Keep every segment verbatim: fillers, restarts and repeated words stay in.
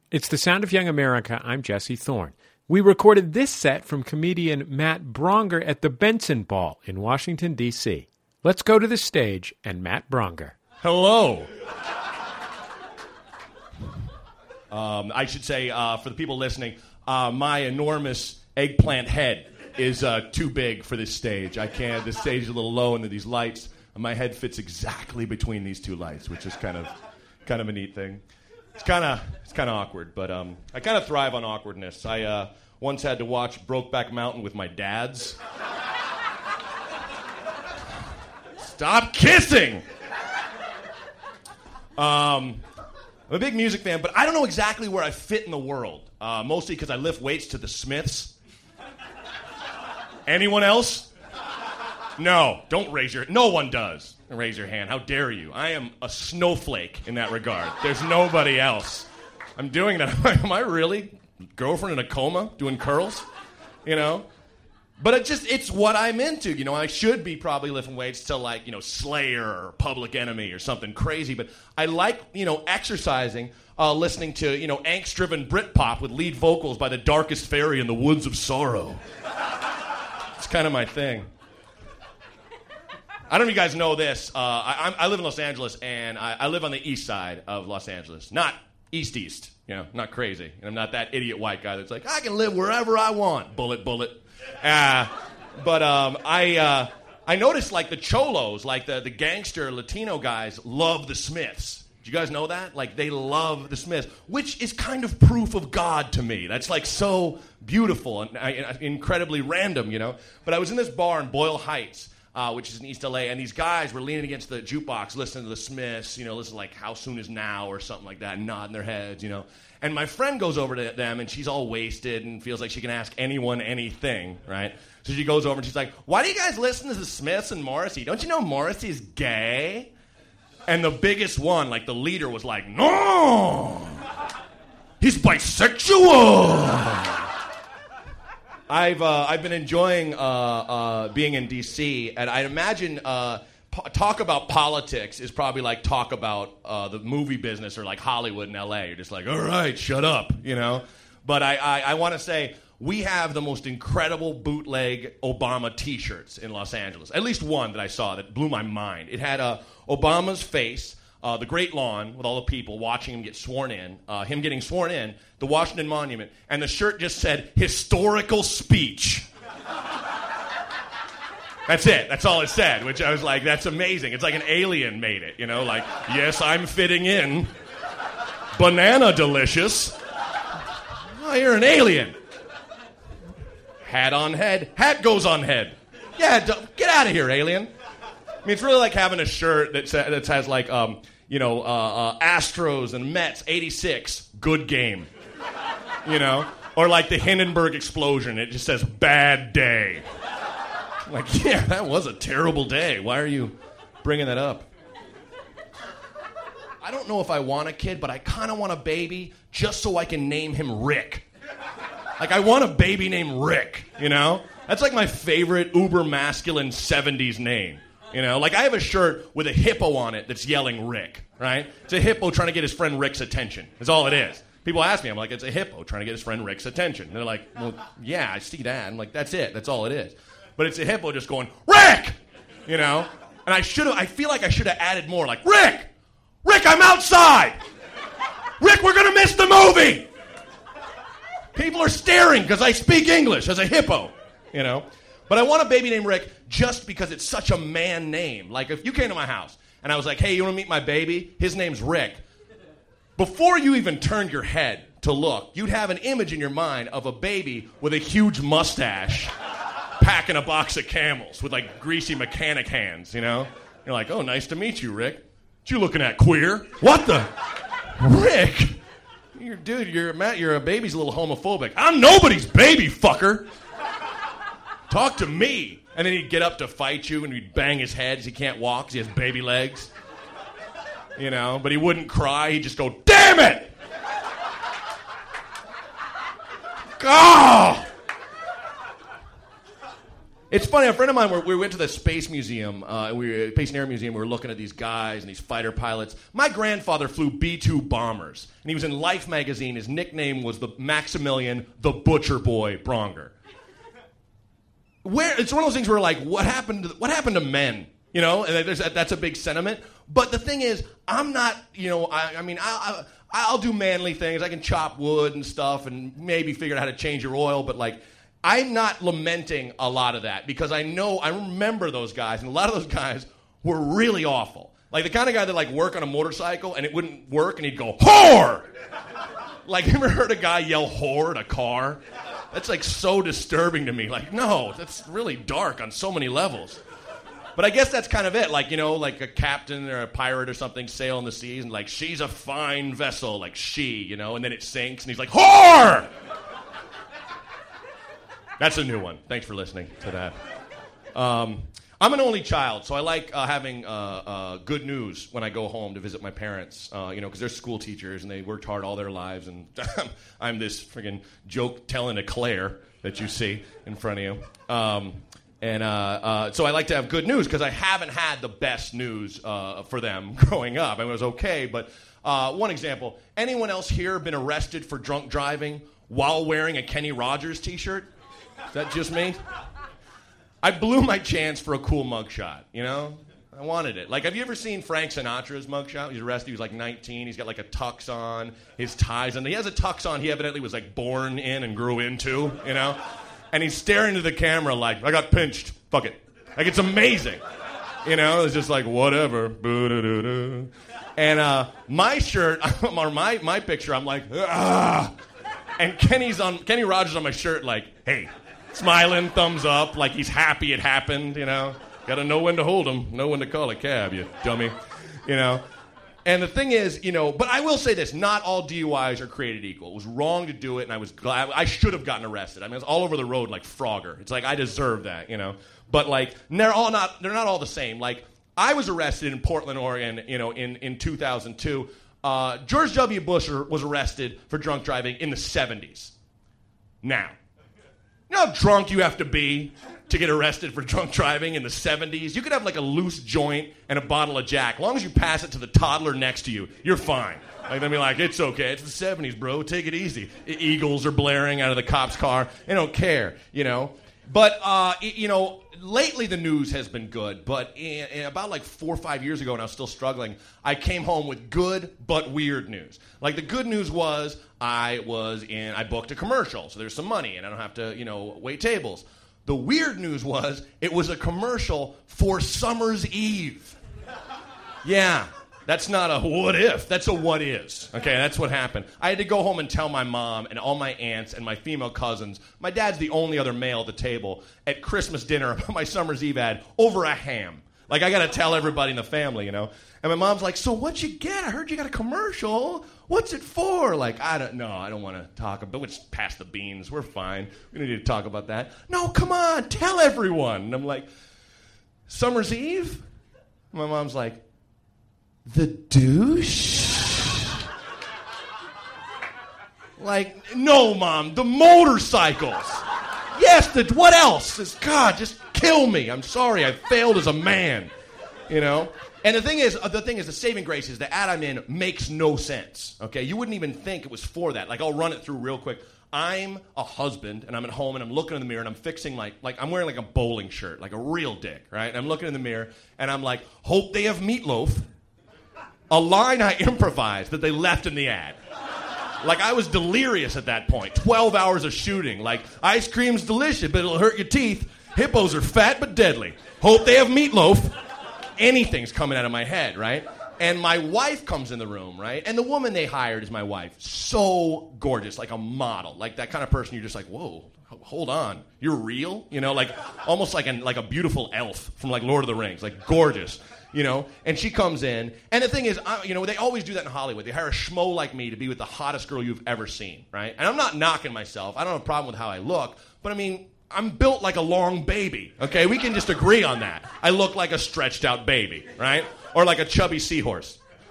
It's The Sound of Young America. I'm Jesse Thorne. We recorded this set from comedian Matt Bronger at the Benson Ball in Washington, D C Let's go to the stage and Matt Bronger. Hello. Um, I should say, uh, for the people listening, uh, my enormous eggplant head is uh, too big for this stage. I can't. The stage is a little low into these lights, and my head fits exactly between these two lights, which is kind of, kind of a neat thing. It's kind of, it's kind of awkward, but um, I kind of thrive on awkwardness. I uh, once had to watch Brokeback Mountain with my dads. Stop kissing. Um. I'm a big music fan, but I don't know exactly where I fit in the world. Uh, mostly because I lift weights to the Smiths. Anyone else? No, don't raise your... No one does. Raise your hand. How dare you? I am a snowflake in that regard. There's nobody else. I'm doing that. Am I really girlfriend in a coma doing curls? You know? But it just, it's what I'm into. You know, I should be probably lifting weights to, like, you know, Slayer or Public Enemy or something crazy. But I like, you know, exercising, uh, listening to, you know, angst-driven Britpop with lead vocals by the Darkest Fairy in the Woods of Sorrow. It's kind of my thing. I don't know if you guys know this. Uh, I, I live in Los Angeles, and I, I live on the east side of Los Angeles. Not east-east, you know, not crazy. And I'm not that idiot white guy that's like, I can live wherever I want. Bullet, bullet. Uh, but um, I uh, I noticed, like, the cholos, like the, the gangster Latino guys, love the Smiths. Do you guys know that? Like, they love the Smiths, which is kind of proof of God to me. That's, like, so beautiful and uh, incredibly random, you know? But I was in this bar in Boyle Heights, uh, which is in East L A, and these guys were leaning against the jukebox listening to the Smiths, you know, listening like How Soon Is Now or something like that, and nodding their heads, you know? And my friend goes over to them, and she's all wasted and feels like she can ask anyone anything, right? So she goes over, and she's like, why do you guys listen to the Smiths and Morrissey? Don't you know Morrissey's gay? And the biggest one, like the leader, was like, no! He's bisexual! I've uh, I've been enjoying uh, uh, being in D C, and I imagine... Uh, Talk about politics is probably like talk about uh, the movie business or like Hollywood in L A. You're just like, all right, shut up, you know? But I, I, I want to say we have the most incredible bootleg Obama T-shirts in Los Angeles. At least one that I saw that blew my mind. It had uh, Obama's face, uh, the Great Lawn with all the people watching him get sworn in, uh, him getting sworn in, the Washington Monument, and the shirt just said, historical speech. That's it. That's all it said, which I was like, that's amazing. It's like an alien made it, you know, like, yes, I'm fitting in. Banana delicious. Oh, you're an alien. Hat on head. Hat goes on head. Yeah, d- get out of here, alien. I mean, it's really like having a shirt that, sa- that has like, um, you know, uh, uh, Astros and Mets, eighty-six, good game. You know? Or like the Hindenburg explosion. It just says, bad day. Like, yeah, that was a terrible day. Why are you bringing that up? I don't know if I want a kid, but I kind of want a baby just so I can name him Rick. Like, I want a baby named Rick, you know? That's like my favorite uber masculine seventies name, you know? Like, I have a shirt with a hippo on it that's yelling Rick, right? It's a hippo trying to get his friend Rick's attention. That's all it is. People ask me, I'm like, it's a hippo trying to get his friend Rick's attention. And they're like, well, yeah, I see that. I'm like, that's it. That's all it is. But it's a hippo just going, Rick! You know? And I should have, I feel like I should have added more, like, Rick! Rick, I'm outside! Rick, we're gonna miss the movie! People are staring because I speak English as a hippo, you know? But I want a baby named Rick just because it's such a man name. Like, if you came to my house and I was like, hey, you wanna meet my baby? His name's Rick. Before you even turned your head to look, you'd have an image in your mind of a baby with a huge mustache packing a box of Camels with, like, greasy mechanic hands, you know? You're like, oh, nice to meet you, Rick. What you looking at, queer? What the? Rick? You're, dude, you're, Matt, you're a baby's a little homophobic. I'm nobody's baby, fucker. Talk to me. And then he'd get up to fight you, and he'd bang his head as he can't walk because he has baby legs. You know? But he wouldn't cry. He'd just go, damn it! Oh! It's funny, a friend of mine, we went to the Space Museum, uh, we were, Space and Air Museum, we were looking at these guys and these fighter pilots. My grandfather flew B two bombers, and he was in Life magazine. His nickname was the Maximilian the Butcher Boy Bronger. Where, it's one of those things where, like, what happened to, what happened to men? You know, and there's, that's a big sentiment. But the thing is, I'm not, you know, I, I mean, I, I, I'll do manly things. I can chop wood and stuff and maybe figure out how to change your oil, but, like, I'm not lamenting a lot of that because I know, I remember those guys, and a lot of those guys were really awful. Like the kind of guy that like work on a motorcycle and it wouldn't work and he'd go, whore! Like, you ever heard a guy yell whore at a car? That's like so disturbing to me. Like, no, that's really dark on so many levels. But I guess that's kind of it. Like, you know, like a captain or a pirate or something sailing the seas and like, she's a fine vessel, like she, you know, and then it sinks and he's like, whore! That's a new one. Thanks for listening to that. Um, I'm an only child, so I like uh, having uh, uh, good news when I go home to visit my parents, uh, you know, because they're school teachers and they worked hard all their lives, and I'm this friggin' joke-telling eclair that you see in front of you. Um, and uh, uh, so I like to have good news because I haven't had the best news uh, for them growing up. I mean, it was okay, but uh, one example, anyone else here been arrested for drunk driving while wearing a Kenny Rogers t-shirt? Is that just me? I blew my chance for a cool mugshot, you know? I wanted it. Like, have you ever seen Frank Sinatra's mugshot? He's arrested, he was like nineteen, he's got like a tux on, his tie's on. He has a tux on he evidently was like born in and grew into, you know? And he's staring into the camera like, I got pinched, fuck it. Like, it's amazing. You know, it's just like, whatever. Boo-doo-doo-doo. And uh, my shirt, or my, my picture, I'm like, ah. And Kenny's on, Kenny Rogers on my shirt like, hey, smiling, thumbs up, like he's happy it happened, you know. Got to know when to hold him, know when to call a cab, you dummy, you know. And the thing is, you know, but I will say this, not all D U Is are created equal. It was wrong to do it, and I was glad, I should have gotten arrested. I mean, it's all over the road like Frogger. It's like, I deserve that, you know. But, like, they're all not, they're not all the same. Like, I was arrested in Portland, Oregon, you know, in, in two thousand two. Uh, George W. Bush was arrested for drunk driving in the seventies. Now, you know how drunk you have to be to get arrested for drunk driving in the seventies? You could have like a loose joint and a bottle of Jack. As long as you pass it to the toddler next to you, you're fine. Like, they'll be like, it's okay, it's the seventies, bro, take it easy. Eagles are blaring out of the cop's car. They don't care, you know? But, uh, you know, lately the news has been good, but in, in about like four or five years ago when I was still struggling, I came home with good but weird news. Like, the good news was I was in, I booked a commercial, so there's some money and I don't have to, you know, wait tables. The weird news was it was a commercial for Summer's Eve. Yeah. That's not a what if, that's a what is. Okay, that's what happened. I had to go home and tell my mom and all my aunts and my female cousins, my dad's the only other male at the table, at Christmas dinner about my Summer's Eve ad over a ham. Like, I gotta tell everybody in the family, you know? And my mom's like, so what'd you get? I heard you got a commercial. What's it for? Like, I don't know. I don't want to talk about it. We'll just pass the beans. We're fine. We don't need to talk about that. No, come on, tell everyone. And I'm like, Summer's Eve? My mom's like, the douche? Like, no, Mom, the motorcycles. Yes, the, what else? It's, God, just kill me. I'm sorry, I failed as a man, you know? And the thing is, the thing is, the saving grace is the ad I'm in makes no sense, okay? You wouldn't even think it was for that. Like, I'll run it through real quick. I'm a husband, and I'm at home, and I'm looking in the mirror, and I'm fixing, like, like I'm wearing, like, a bowling shirt, like a real dick, right? And I'm looking in the mirror, and I'm like, hope they have meatloaf. A line I improvised that they left in the ad. Like, I was delirious at that point. twelve hours of shooting. Like, ice cream's delicious, but it'll hurt your teeth. Hippos are fat but deadly. Hope they have meatloaf. Anything's coming out of my head, right? And my wife comes in the room, right? And the woman they hired is my wife. So gorgeous, like a model. Like that kind of person you're just like, whoa, hold on. You're real? You know, like almost like, an, like a beautiful elf from like Lord of the Rings. Like gorgeous. You know, and she comes in, and the thing is, I, you know, they always do that in Hollywood. They hire a schmo like me to be with the hottest girl you've ever seen, right? And I'm not knocking myself. I don't have a problem with how I look, but I mean, I'm built like a long baby, okay? We can just agree on that. I look like a stretched out baby, right? Or like a chubby seahorse.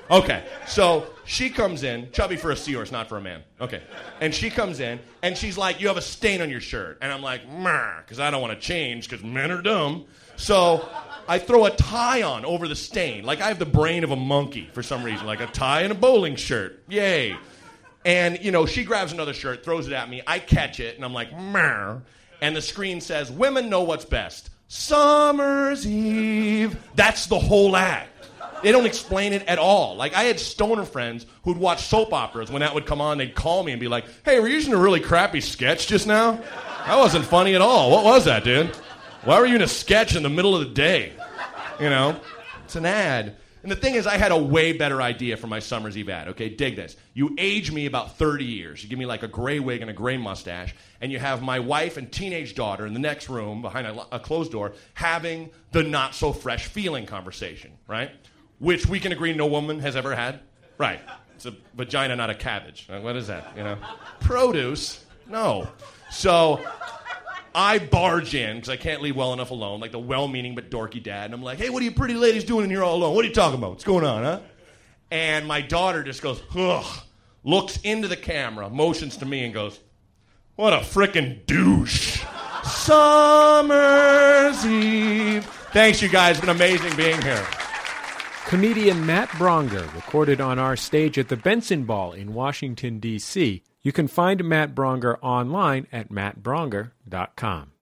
Okay, so she comes in, chubby for a seahorse, not for a man. Okay, and she comes in, and she's like, you have a stain on your shirt. And I'm like, because I don't want to change, because men are dumb. So I throw a tie on over the stain. Like I have the brain of a monkey for some reason, like a tie and a bowling shirt. Yay. And, you know, she grabs another shirt, throws it at me. I catch it, and I'm like, Meh. And the screen says, women know what's best. Summer's Eve. That's the whole act. They don't explain it at all. Like, I had stoner friends who'd watch soap operas. When that would come on, they'd call me and be like, hey, were you using a really crappy sketch just now? That wasn't funny at all. What was that, dude? Why were you in a sketch in the middle of the day? You know? It's an ad. And the thing is, I had a way better idea for my Summer's Eve ad. Okay, dig this. You age me about thirty years. You give me like a gray wig and a gray mustache, and you have my wife and teenage daughter in the next room behind a, a closed door having the not-so-fresh feeling conversation, right? Which we can agree no woman has ever had. Right. It's a vagina, not a cabbage. What is that, you know? Produce? No. So I barge in, because I can't leave well enough alone, like the well-meaning but dorky dad, and I'm like, hey, what are you pretty ladies doing in here all alone? What are you talking about? What's going on, huh? And my daughter just goes, ugh, looks into the camera, motions to me, and goes, what a frickin' douche. Summer's Eve. Thanks, you guys. It's been amazing being here. Comedian Matt Braunger, recorded on our stage at the Benson Ball in Washington, D C You can find Matt Braunger online at matt braunger dot com.